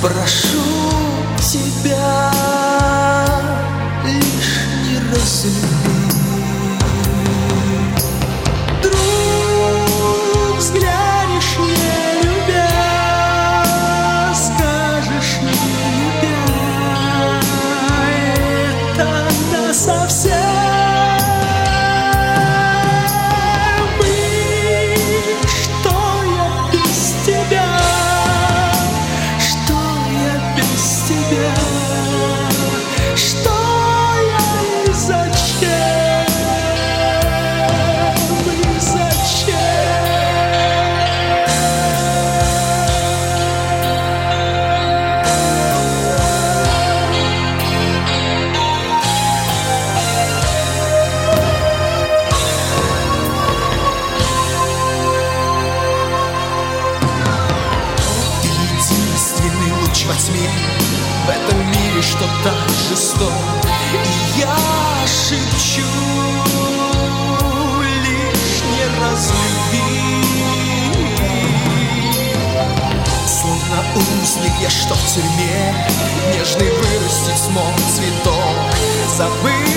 прошу тебя, лишь не разлюби. Вдруг взглянешь, не любя, скажешь, не любя, это насовсем. Во тьме, в этом мире, что так жесток, и я шепчу, лишь не разлюби. Словно узник я, что в тюрьме, нежный вырастить смог цветок, забыть